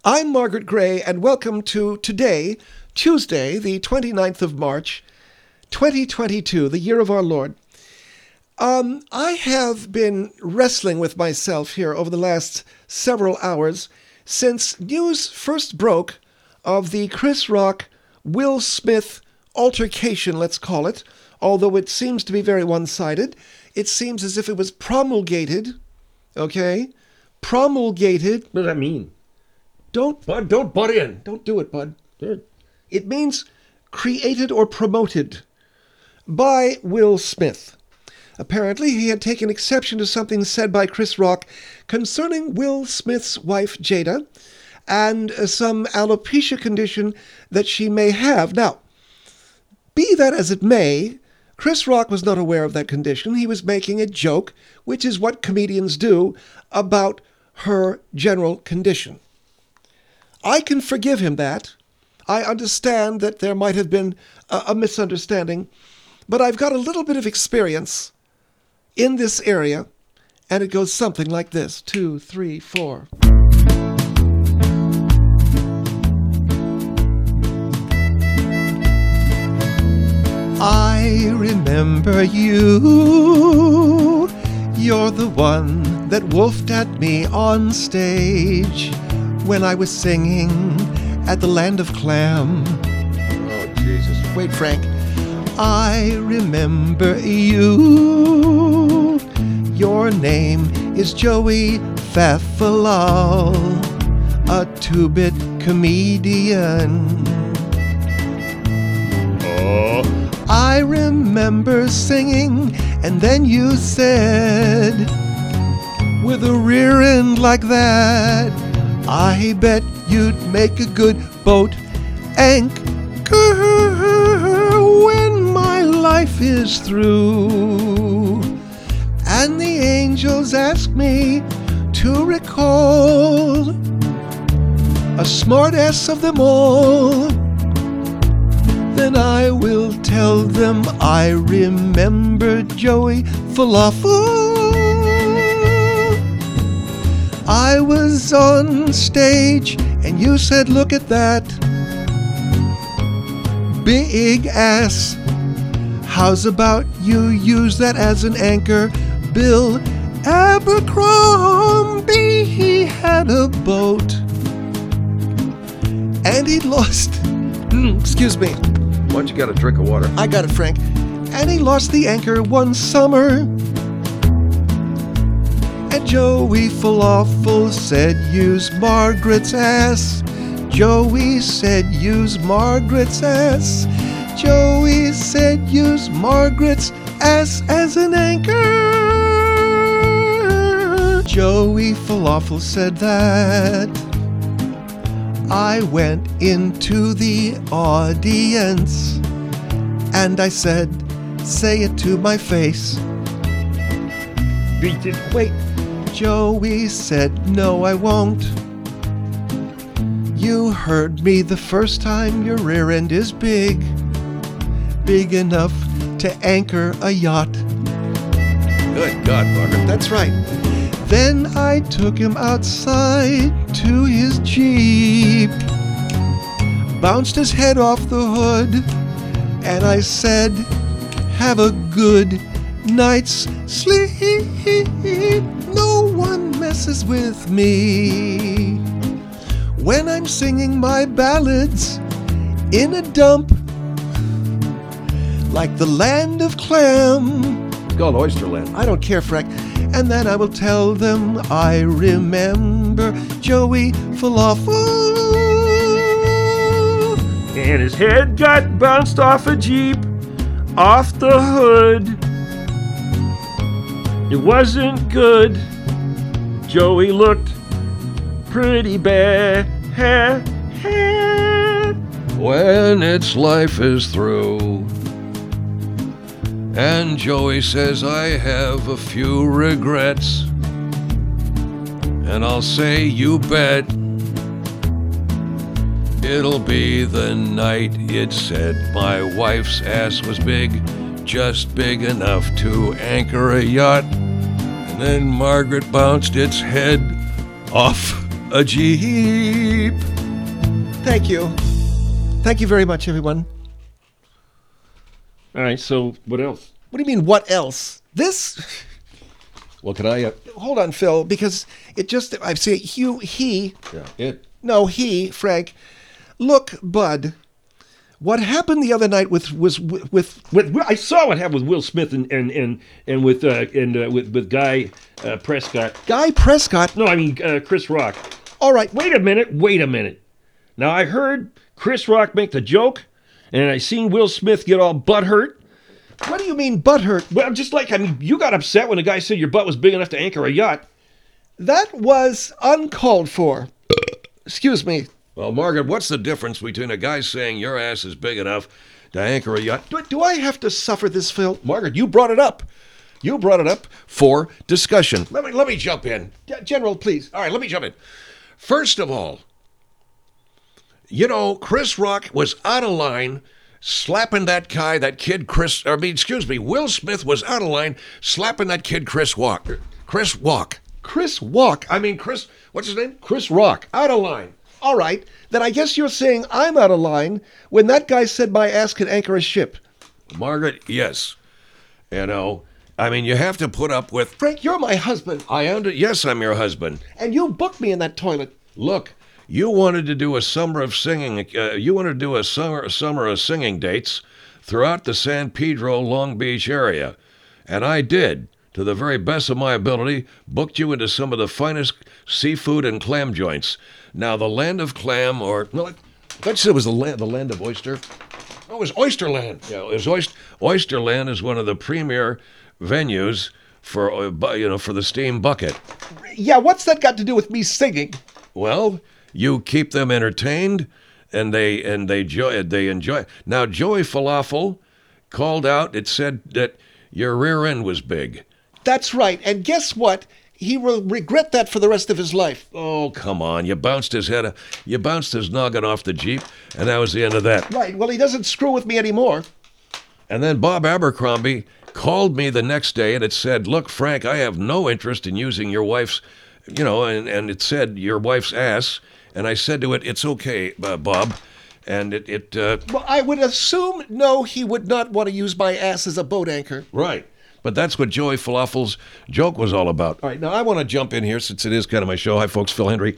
I'm Margaret Gray, and welcome to today, Tuesday, the 29th of March, 2022, the year of our Lord. I have been wrestling with myself here over the last several hours since news first broke of the Chris Rock, Will Smith altercation, let's call it, although it seems to be very one-sided. It seems as if it was promulgated, okay? Promulgated. What does that mean? Don't butt in. Don't do it, bud. Good. It means created or promoted by Will Smith. Apparently, he had taken exception to something said by Chris Rock concerning Will Smith's wife, Jada, and some alopecia condition that she may have. Now, be that as it may, Chris Rock was not aware of that condition. He was making a joke, which is what comedians do, about her general condition. I can forgive him that. I understand that there might have been a misunderstanding, but I've got a little bit of experience in this area, and it goes something like this. 2, 3, 4. I remember you. You're the one that wolfed at me on stage when I was singing at the Land of Clam. Oh, Jesus. Wait, Frank. I remember you. Your name is Joey Fafalal, a two-bit comedian. Oh. I remember singing, and then you said, with a rear end like that, I bet you'd make a good boat anchor when my life is through. And the angels ask me to recall a smartass of them all. Then I will tell them I remember Joey Falafel. I was on stage and you said, look at that big ass. How's about you use that as an anchor? Bill Abercrombie, he had a boat and he'd lost, excuse me. Why don't you get a drink of water? I got it, Frank. And he lost the anchor one summer. And Joey Falafel said, use Margaret's ass. Joey said, use Margaret's ass. Joey said, use Margaret's ass as an anchor. Joey Falafel said that. I went into the audience and I said, say it to my face. Beat it. Wait. Joey said, no, I won't. You heard me the first time. Your rear end is big enough to anchor a yacht. Good God, Margaret. That's right. Then I took him outside to his Jeep, bounced his head off the hood, and I said, have a good night's sleep. No one messes with me when I'm singing my ballads in a dump like the Land of Clam. It's called Oysterland. I don't care, Frank. And then I will tell them I remember Joey Falafel. And his head got bounced off a Jeep, off the hood. It wasn't good. Joey looked pretty bad. When its life is through. And Joey says, I have a few regrets. And I'll say, you bet. It'll be the night it said my wife's ass was big, just big enough to anchor a yacht. And then Margaret bounced its head off a Jeep. Thank you. Thank you very much, everyone. All right, so what else? What do you mean, what else? This... Well, can I... Hold on, Phil, because it just... I say he... Yeah, it. No, Frank. Look, Bud, what happened the other night with I saw what happened with Will Smith and with Guy Prescott. Guy Prescott? No, I mean Chris Rock. All right. Wait a minute. Now, I heard Chris Rock make the joke, and I seen Will Smith get all butthurt. What do you mean, butthurt? Well, you got upset when the guy said your butt was big enough to anchor a yacht. That was uncalled for. Excuse me. Well, Margaret, what's the difference between a guy saying your ass is big enough to anchor a yacht? Do I have to suffer this, Phil? Margaret, you brought it up. You brought it up for discussion. Let me jump in. General, please. All right, let me jump in. First of all, you know, Chris Rock was out of line slapping that Will Smith was out of line slapping that kid Chris Rock. Chris Walk? What's his name? Chris Rock. Out of line. All right. Then I guess you're saying I'm out of line when that guy said my ass could anchor a ship. Margaret, yes. You know, you have to put up with... Frank, you're my husband. Yes, I'm your husband. And you booked me in that toilet. Look, you wanted to do a summer of singing. You wanted to do a summer of singing dates throughout the San Pedro, Long Beach area. And I did, to the very best of my ability, booked you into some of the finest seafood and clam joints. Now, the land of clam, or... No, let's say it was the land of oyster. Oh, it was Oysterland. Yeah, it was Oysterland is one of the premier venues for the steam bucket. Yeah, what's that got to do with me singing? Well, you keep them entertained, and they enjoy. Now, Joey Falafel called out. It said that your rear end was big. That's right. And guess what? He will regret that for the rest of his life. Oh, come on. You bounced his noggin off the Jeep, and that was the end of that. Right. Well, he doesn't screw with me anymore. And then Bob Abercrombie called me the next day, and it said, look, Frank, I have no interest in using your wife's, and it said your wife's ass. And I said to it, it's okay, Bob. And Well, I would assume, no, he would not want to use my ass as a boat anchor. Right. But that's what Joey Falafel's joke was all about. All right, now I want to jump in here since it is kind of my show. Hi, folks, Phil Hendry.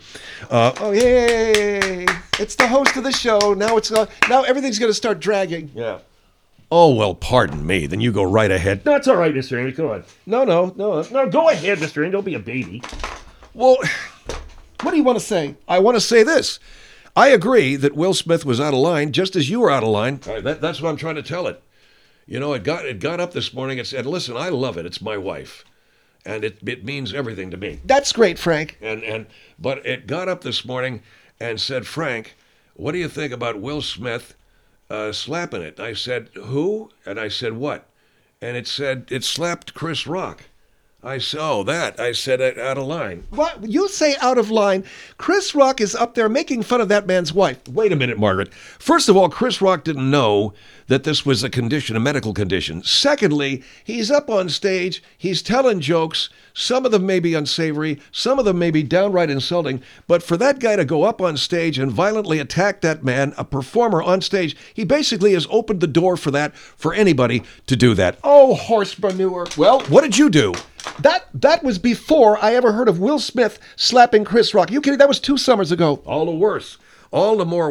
Yay! It's the host of the show. Now everything's going to start dragging. Yeah. Oh, well, pardon me. Then you go right ahead. That's all right, Mr. Amy. Go on. No, go ahead, Mr. Amy. Don't be a baby. Well, what do you want to say? I want to say this. I agree that Will Smith was out of line, just as you were out of line. All right, that's what I'm trying to tell it. You know, it got up this morning and said, listen, I love it. It's my wife. And it means everything to me. That's great, Frank. But it got up this morning and said, Frank, what do you think about Will Smith slapping it? I said, who? And I said, what? And it said, it slapped Chris Rock. I said, I said out of line. What? You say out of line. Chris Rock is up there making fun of that man's wife. Wait a minute, Margaret. First of all, Chris Rock didn't know that this was a medical condition. Secondly, he's up on stage, he's telling jokes. Some of them may be unsavory, some of them may be downright insulting, but for that guy to go up on stage and violently attack that man, a performer on stage, he basically has opened the door for anybody to do that. Oh, horse manure. Well, what did you do? That was before I ever heard of Will Smith slapping Chris Rock. You kidding? That was 2 summers ago. All the more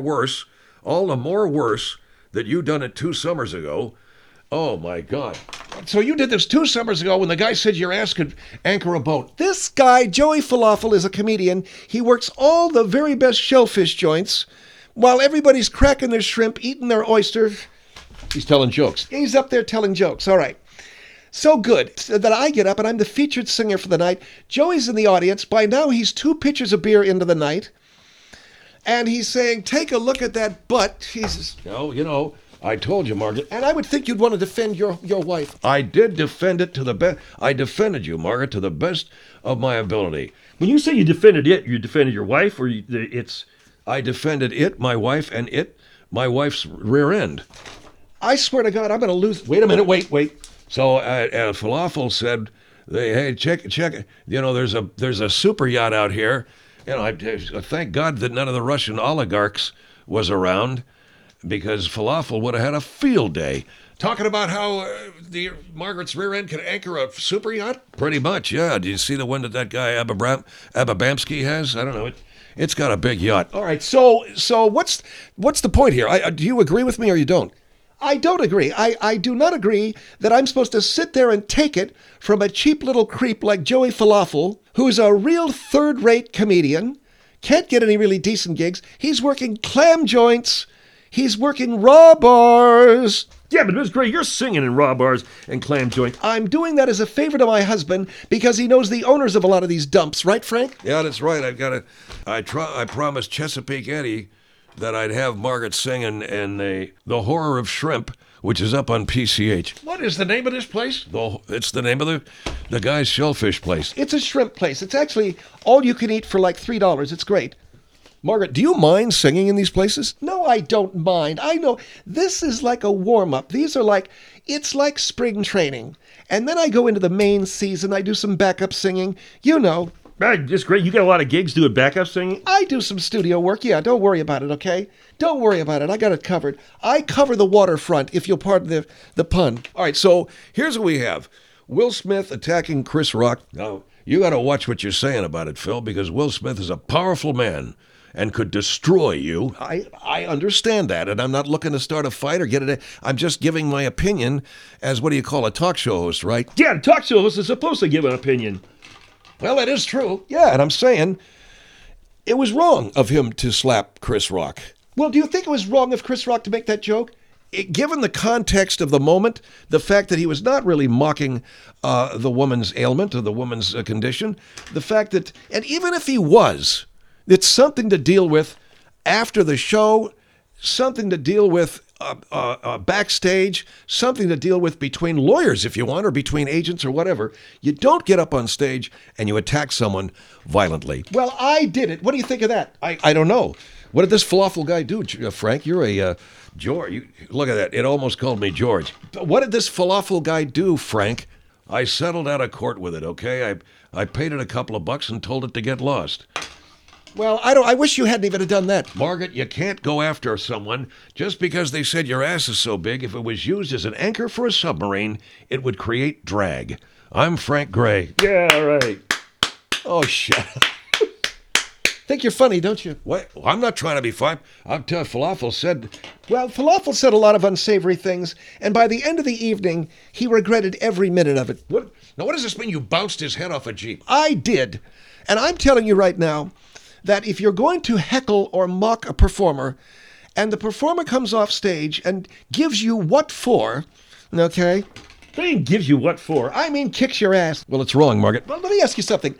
worse that you done it 2 summers ago. Oh, my God. So you did this 2 summers ago when the guy said your ass could anchor a boat. This guy, Joey Falafel, is a comedian. He works all the very best shellfish joints while everybody's cracking their shrimp, eating their oyster. He's telling jokes. He's up there telling jokes. All right. So good that I get up and I'm the featured singer for the night. Joey's in the audience. By now, he's 2 pitchers of beer into the night. And he's saying, take a look at that butt. He's... No, I told you, Margaret. And I would think you'd want to defend your wife. I did defend it to the best. I defended you, Margaret, to the best of my ability. When you say you defended it, you defended your wife, or it's... I defended it, my wife, and my wife's rear end. I swear to God, I'm going to lose... Wait a minute, wait. So Falafel said, hey, check, there's a super yacht out here, You know, thank God that none of the Russian oligarchs was around, because Falafel would have had a field day. Talking about how the Margaret's rear end can anchor a super yacht? Pretty much, yeah. Do you see the one that guy Ababamsky has? I don't know. It's got a big yacht. All right, so what's the point here? Do you agree with me or you don't? I don't agree. I do not agree that I'm supposed to sit there and take it from a cheap little creep like Joey Falafel, who's a real third-rate comedian, can't get any really decent gigs. He's working clam joints. He's working raw bars. Yeah, but Ms. Gray, you're singing in raw bars and clam joints. I'm doing that as a favor to my husband because he knows the owners of a lot of these dumps, right, Frank? Yeah, that's right. I promised Chesapeake Eddie that I'd have Margaret sing in the Horror of Shrimp, which is up on PCH. What is the name of this place? It's the name of the guy's shellfish place. It's a shrimp place. It's actually all you can eat for like $3. It's great. Margaret, do you mind singing in these places? No, I don't mind. I know this is like a warm-up. It's like spring training. And then I go into the main season. I do some backup singing. You know. It's great. You got a lot of gigs doing backup singing? I do some studio work. Yeah, don't worry about it, okay? Don't worry about it. I got it covered. I cover the waterfront, if you'll pardon the pun. All right, so here's what we have. Will Smith attacking Chris Rock. Now, you got to watch what you're saying about it, Phil, because Will Smith is a powerful man and could destroy you. I understand that, and I'm not looking to start a fight or get it. I'm just giving my opinion as, what do you call a talk show host, right? Yeah, the talk show host is supposed to give an opinion. Well, that is true. Yeah, and I'm saying it was wrong of him to slap Chris Rock. Well, do you think it was wrong of Chris Rock to make that joke? Given the context of the moment, the fact that he was not really mocking the woman's ailment or the woman's condition, the fact that, and even if he was, it's something to deal with after the show, something to deal with backstage, something to deal with between lawyers, if you want, or between agents or whatever. You don't get up on stage and you attack someone violently. Well, I did it. What do you think of that? I don't know. What did this falafel guy do, Frank? You're a George. Look at that. It almost called me George. What did this falafel guy do, Frank? I settled out of court with it, okay? I paid it a couple of bucks and told it to get lost. Well, I wish you hadn't even done that. Margaret, you can't go after someone just because they said your ass is so big. If it was used as an anchor for a submarine, it would create drag. I'm Frank Gray. Yeah, right. Oh, shut up. Think you're funny, don't you? What? I'm not trying to be funny. I'm telling Falafel said... Well, Falafel said a lot of unsavory things, and by the end of the evening, he regretted every minute of it. What? Now, what does this mean you bounced his head off a Jeep? I did. And I'm telling you right now that if you're going to heckle or mock a performer, and the performer comes off stage and gives you what for, okay? They gives you what for? I mean, kicks your ass. Well, it's wrong, Margaret. Well, let me ask you something.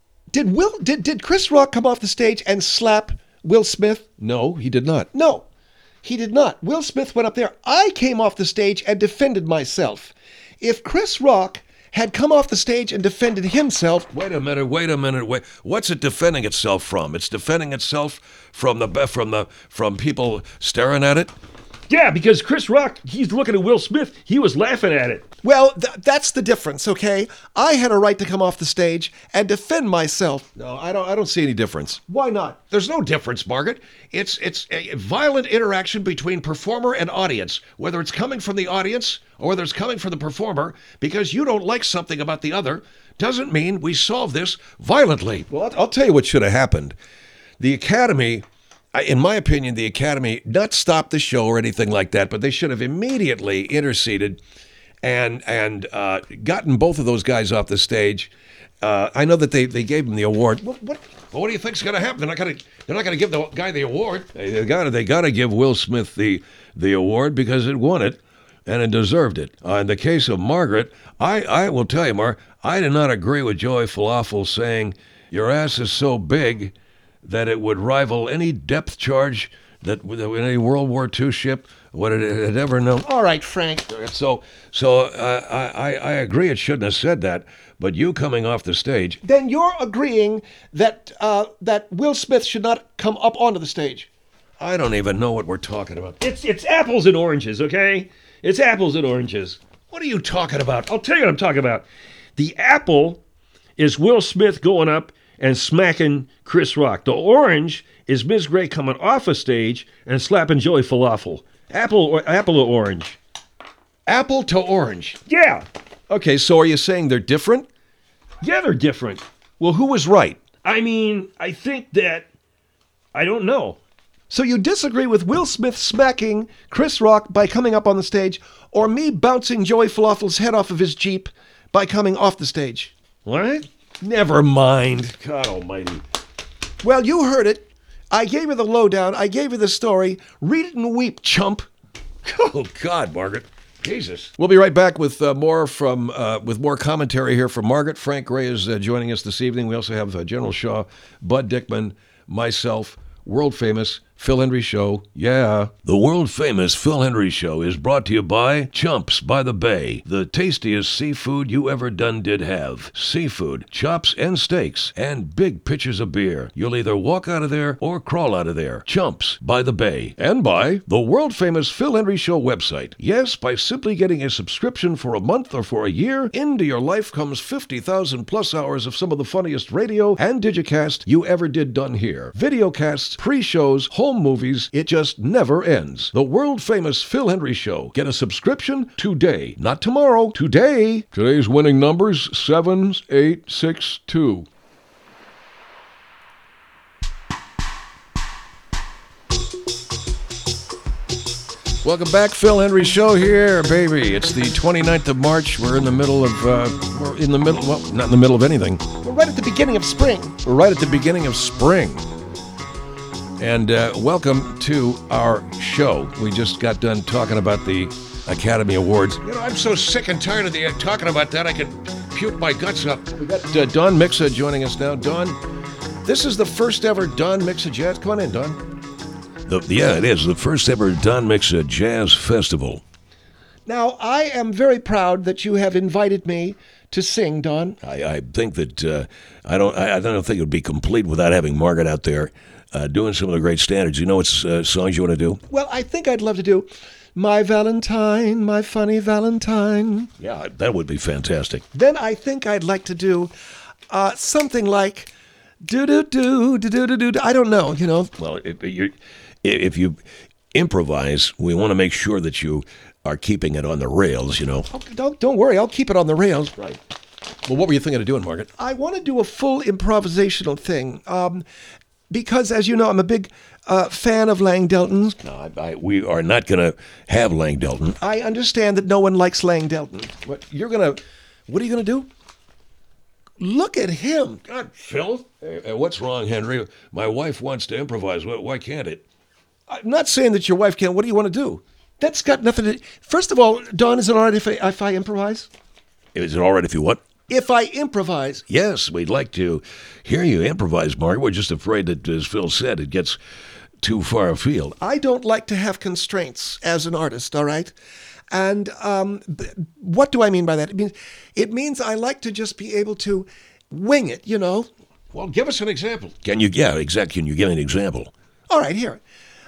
Did Chris Rock come off the stage and slap Will Smith? No, he did not. No, he did not. Will Smith went up there. I came off the stage and defended myself. If Chris Rock had come off the stage and defended himself... Wait a minute. What's it defending itself from? It's defending itself from people staring at it? Yeah, because Chris Rock, he's looking at Will Smith. He was laughing at it. Well, that's the difference, okay? I had a right to come off the stage and defend myself. No, I don't see any difference. Why not? There's no difference, Margaret. It's a violent interaction between performer and audience, whether it's coming from the audience or whether it's coming from the performer, because you don't like something about the other, doesn't mean we solve this violently. Well, I'll tell you what should have happened. The Academy... In my opinion, the Academy not stopped the show or anything like that, but they should have immediately interceded and gotten both of those guys off the stage. I know that they gave them the award. What do you think's going to happen? They're not going to give the guy the award. They got to give Will Smith the award because it won it and it deserved it. In the case of Margaret, I will tell you, Mar, I did not agree with Joey Falafel saying your ass is so big that it would rival any depth charge that any World War II ship would it had ever known. All right, Frank. So I agree it shouldn't have said that, but you coming off the stage... Then you're agreeing that that Will Smith should not come up onto the stage. I don't even know what we're talking about. It's apples and oranges, okay? It's apples and oranges. What are you talking about? I'll tell you what I'm talking about. The apple is Will Smith going up and smacking Chris Rock. The orange is Miss Gray coming off a stage and slapping Joey Falafel. Apple or orange? Apple to orange. Yeah. Okay, so are you saying they're different? Yeah, they're different. Well, who was right? I mean, I think that, I don't know. So you disagree with Will Smith smacking Chris Rock by coming up on the stage, or me bouncing Joey Falafel's head off of his Jeep by coming off the stage? What? Never mind. God almighty. Well, you heard it. I gave you the lowdown. I gave you the story. Read it and weep, chump. Oh, God, Margaret. Jesus. We'll be right back with more commentary here from Margaret. Frank Gray is joining us this evening. We also have General Shaw, Bud Dickman, myself, world famous Phil Hendrie Show. Yeah. The world-famous Phil Hendrie Show is brought to you by Chumps by the Bay, the tastiest seafood you ever did have. Seafood, chops and steaks, and big pitchers of beer. You'll either walk out of there or crawl out of there. Chumps by the Bay. And by the world-famous Phil Hendrie Show website. Yes, by simply getting a subscription for a month or for a year, into your life comes 50,000 plus hours of some of the funniest radio and digicast you ever done here. Videocasts, pre-shows, home movies, it just never ends. The world-famous Phil Hendrie Show. Get a subscription today. Not tomorrow, today. Today's winning numbers, 7862. Welcome back, Phil Hendrie Show here, baby. It's the 29th of March. We're in the middle of, well, not in the middle of anything. We're right at the beginning of spring. We're right at the beginning of spring. And welcome to our show. We just got done talking about the Academy Awards. You know, I'm so sick and tired of talking about that, I could puke my guts up. We got Don Mixa joining us now. Don, this is the first ever Don Mixa Jazz. Come on in, Don. Yeah, it is. The first ever Don Mixa Jazz Festival. Now, I am very proud that you have invited me to sing, Don. I think that I don't think it would be complete without having Margaret out there doing some of the great standards. You know what songs you want to do? Well, I think I'd love to do My Valentine, My Funny Valentine. Yeah, that would be fantastic. Then I think I'd like to do something like do-do-do, I don't know, you know. Well, if you improvise, we want to make sure that you are keeping it on the rails, you know. Oh, don't worry, I'll keep it on the rails. Right. Well, what were you thinking of doing, Margaret? I want to do a full improvisational thing. Because, as you know, I'm a big fan of Lang Delton's. No, we are not going to have Lang Delton. I understand that no one likes Lang Delton. What are you going to do? Look at him. God, Phil? Hey, what's wrong, Henry? My wife wants to improvise. Why can't it? I'm not saying that your wife can't. What do you want to do? That's got nothing to... First of all, Don, is it all right if I improvise? Is it all right if you what? If I improvise. Yes, we'd like to hear you improvise, Mark. We're just afraid that, as Phil said, it gets too far afield. I don't like to have constraints as an artist, all right? And what do I mean by that? It means I like to just be able to wing it, you know? Well, give us an example. Can you? Yeah, exactly. Can you give me an example? All right, here.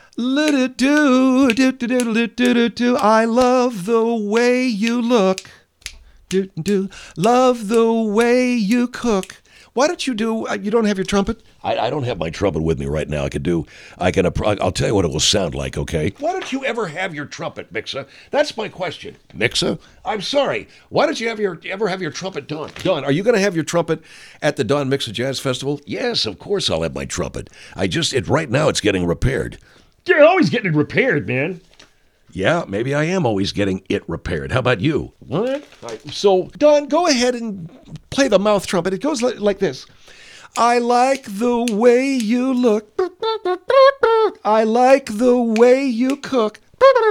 Do-do-do-do-do-do-do-do. I love the way you look. Do-do. Love the way you cook. Why don't you do, you don't have your trumpet? I don't have my trumpet with me right now. I'll tell you what it will sound like, okay? Why don't you ever have your trumpet, Mixa? That's my question. Mixa? I'm sorry. Why don't you ever have your trumpet done? Don, are you going to have your trumpet at the Don Mixa Jazz Festival? Yes, of course I'll have my trumpet. Right now it's getting repaired. You're always getting it repaired, man. Yeah, maybe I am always getting it repaired. How about you? What? So, Don, go ahead and play the mouth trumpet. It goes like this. I like the way you look. I like the way you cook.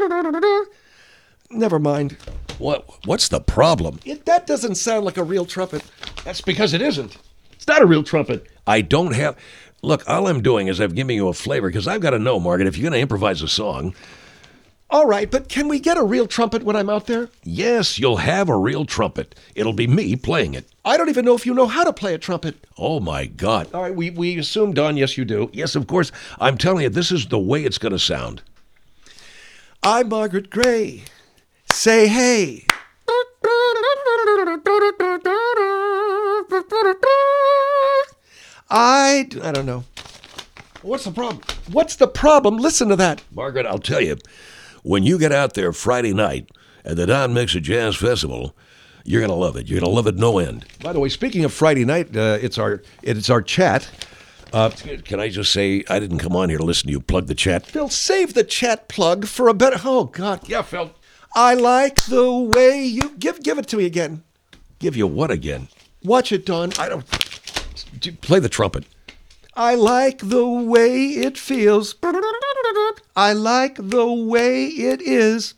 Never mind. What's the problem? That doesn't sound like a real trumpet. That's because it isn't. It's not a real trumpet. I don't have... Look, all I'm doing is I'm giving you a flavor, because I've got to know, Margaret, if you're going to improvise a song... All right, but can we get a real trumpet when I'm out there? Yes, you'll have a real trumpet. It'll be me playing it. I don't even know if you know how to play a trumpet. Oh, my God. All right, we assume, Don, yes, you do. Yes, of course. I'm telling you, this is the way it's going to sound. I'm Margaret Gray. Say hey. I don't know. What's the problem? What's the problem? Listen to that. Margaret, I'll tell you, when you get out there Friday night at the Don Mixer Jazz Festival, you're going to love it. You're going to love it no end. By the way, speaking of Friday night, it's our chat. Can I just say, I didn't come on here to listen to you plug the chat. Phil, save the chat plug for a better. Oh God. Yeah, Phil. I like the way you give it to me again. Give you what again? Watch it, Don. Play the trumpet. I like the way it feels. I like the way it is.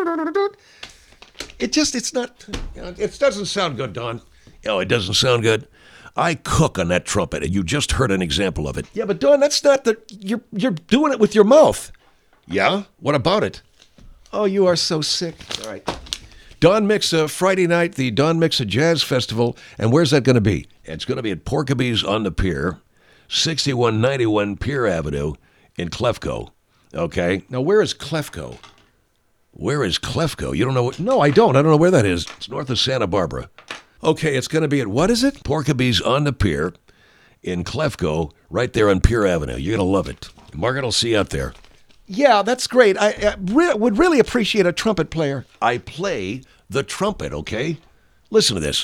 It's not. It doesn't sound good, Don. Oh, it doesn't sound good? I cook on that trumpet, and you just heard an example of it. Yeah, but Don, that's not the. You're doing it with your mouth. Yeah? What about it? Oh, you are so sick. All right. Don Mixa, Friday night, the Don Mixa Jazz Festival. And where's that going to be? It's going to be at Porkaby's on the Pier, 6191 Pier Avenue in Clefco. Okay? Now, where is Clefco? Where is Clefco? You don't know? No, I don't. I don't know where that is. It's north of Santa Barbara. Okay, it's going to be at what is it? Porkaby's on the Pier in Clefco, right there on Pier Avenue. You're going to love it. Margaret will see you out there. Yeah, that's great. I would really appreciate a trumpet player. I play the trumpet, okay? Listen to this.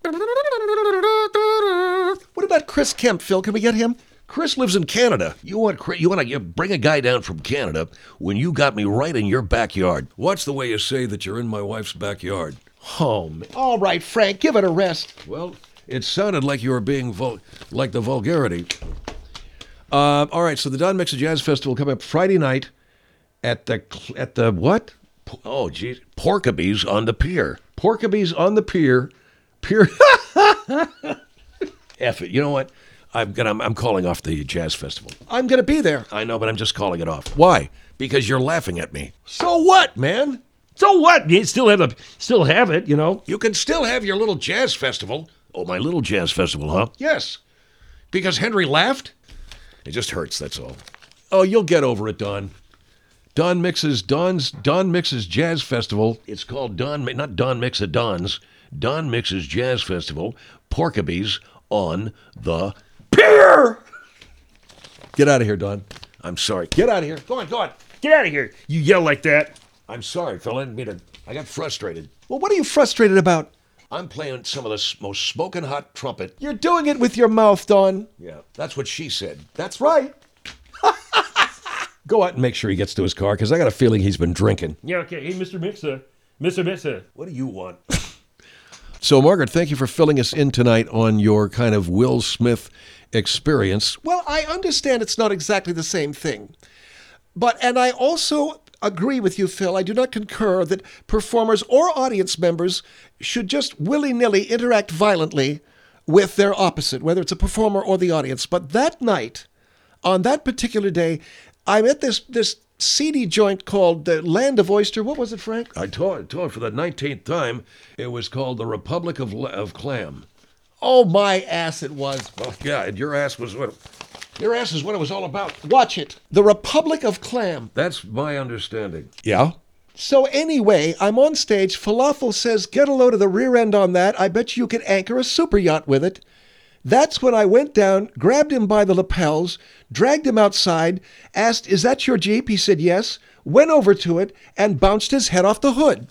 What about Chris Kemp, Phil? Can we get him? Chris lives in Canada. You want to bring a guy down from Canada when you got me right in your backyard. Watch the way you say that you're in my wife's backyard. Oh, man. All right, Frank, give it a rest. Well, it sounded like you were being like the vulgarity. All right, so the Don Mixa Jazz Festival coming up Friday night at the what? Oh, geez. Porkaby's on the Pier. Porkaby's on the Pier. F it. You know what? I'm calling off the jazz festival. I'm going to be there. I know, but I'm just calling it off. Why? Because you're laughing at me. So what, man? So what? You still have it, you know. You can still have your little jazz festival. Oh, my little jazz festival, huh? Yes. Because Henry laughed? It just hurts, that's all. Oh, you'll get over it, Don. Don Mixa's Jazz Festival. It's called not Don Mixa Don's, Don Mixa's Jazz Festival, Porkaby's on the Pier. Get out of here, Don. I'm sorry. Get out of here. Go on. Get out of here. You yell like that. I'm sorry, Phil. I didn't mean to. I got frustrated. Well, what are you frustrated about? I'm playing some of the most smoking hot trumpet. You're doing it with your mouth, Don. Yeah, that's what she said. That's right. Go out and make sure he gets to his car, because I got a feeling he's been drinking. Yeah, okay. Hey, Mr. Mixa. What do you want? So, Margaret, thank you for filling us in tonight on your kind of Will Smith experience. Well, I understand it's not exactly the same thing. And I also agree with you, Phil. I do not concur that performers or audience members should just willy-nilly interact violently with their opposite, whether it's a performer or the audience. But that night, on that particular day, I'm at this seedy joint called the Land of Oyster. What was it, Frank? I told for the 19th time, it was called the Republic of Clam. Oh, my ass it was. Well, yeah, and your ass is what it was all about. Watch it. The Republic of Clam. That's my understanding. Yeah? So anyway, I'm on stage. Falafel says, get a load of the rear end on that. I bet you could anchor a super yacht with it. That's when I went down, grabbed him by the lapels, dragged him outside, asked, is that your Jeep? He said yes, went over to it, and bounced his head off the hood.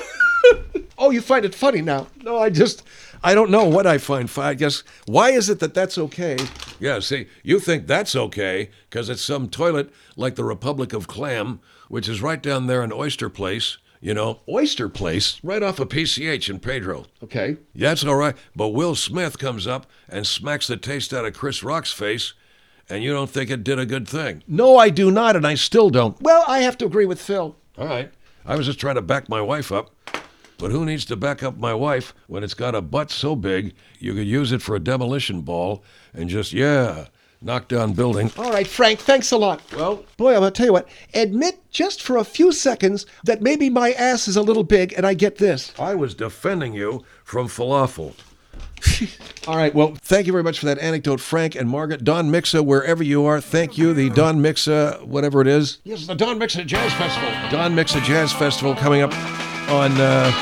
Oh, you find it funny now? No, I don't know what I find funny. I guess, why is it that that's okay? Yeah, see, you think that's okay because it's some toilet like the Republic of Clam, which is right down there in Oyster Place, you know. Oyster Place? Right off of PCH in Pedro. Okay. Yeah, that's all right. But Will Smith comes up and smacks the taste out of Chris Rock's face, and you don't think it did a good thing. No, I do not, and I still don't. Well, I have to agree with Phil. All right. I was just trying to back my wife up. But who needs to back up my wife when it's got a butt so big you could use it for a demolition ball and just, knock down building? All right, Frank, thanks a lot. Well, boy, I'm going to tell you what. Admit just for a few seconds that maybe my ass is a little big and I get this. I was defending you from falafel. All right, well, thank you very much for that anecdote, Frank and Margaret. Don Mixa, wherever you are, thank you. The Don Mixa, whatever it is. Yes, the Don Mixa Jazz Festival. Don Mixa Jazz Festival coming up on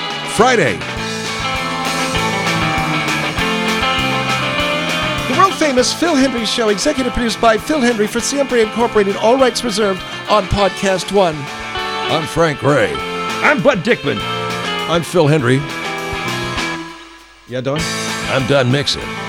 Friday. The world-famous famous Phil Hendry Show, executive produced by Phil Hendry for Siempre Incorporated, all rights reserved on Podcast One. I'm Frank Gray. I'm Bud Dickman. I'm Phil Hendry. Yeah, Don? I'm done mixing.